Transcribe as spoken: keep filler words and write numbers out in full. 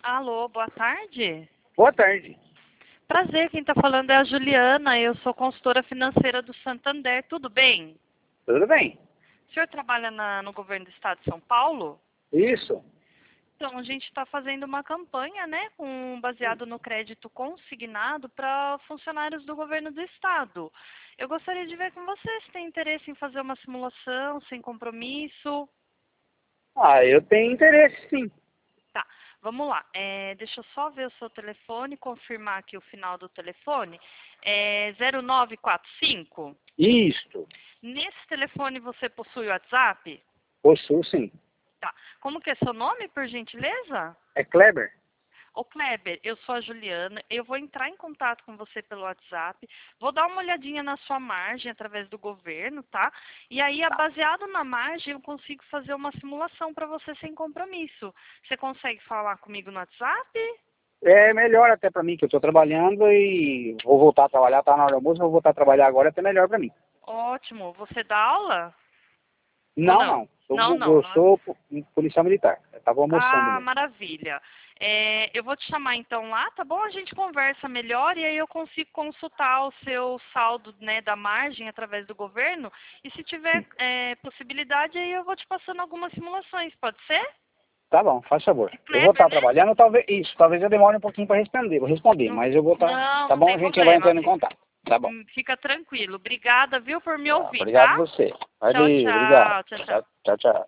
Alô, boa tarde. Boa tarde. Prazer, quem está falando é a Juliana, eu sou consultora financeira do Santander, tudo bem? Tudo bem? O senhor trabalha na- no governo do estado de São Paulo? Isso. Então, a gente está fazendo uma campanha, né, com, baseado no crédito consignado para funcionários do governo do estado. Eu gostaria de ver com você se tem interesse em fazer uma simulação sem compromisso. Ah, eu tenho interesse, sim. Tá, vamos lá. É, deixa eu só ver o seu telefone, confirmar aqui o final do telefone. É zero nove quatro cinco. Isto. Nesse telefone você possui o WhatsApp? Possuo, sim. Tá. Como que é seu nome, por gentileza? É Kleber? Ô Kleber, eu sou a Juliana, eu vou entrar em contato com você pelo WhatsApp, vou dar uma olhadinha na sua margem através do governo, tá? E aí, baseado na margem, eu consigo fazer uma simulação para você sem compromisso. Você consegue falar comigo no WhatsApp? É melhor até pra mim, que eu tô trabalhando e vou voltar a trabalhar, tá na hora do almoço, vou voltar a trabalhar agora, é até melhor pra mim. Ótimo. Você dá aula? Ou Não, não? não. Eu, Não, vou- não. eu não é- sou po- policial militar. Eu tava almoçando Ah, mesmo. maravilha. É, eu vou te chamar então lá, tá bom? A gente conversa melhor e aí eu consigo consultar o seu saldo, né, da margem através do governo. E se tiver é, possibilidade, aí eu vou te passando algumas simulações, pode ser? Tá bom, faz favor. É Eu vou Kleber, estar né? trabalhando, talvez. Isso, talvez eu demore um pouquinho pra responder, vou responder, Não, mas eu vou estar. não, Tá não bom? tem A gente vai problema. entrando em Fica, contato. Tá bom. hum, fica tranquilo. Obrigada, viu, por me Tá, ouvir, obrigado tá? você. Tchau, Valeu, obrigado. tchau. Tchau, tchau. Tchau, tchau, tchau.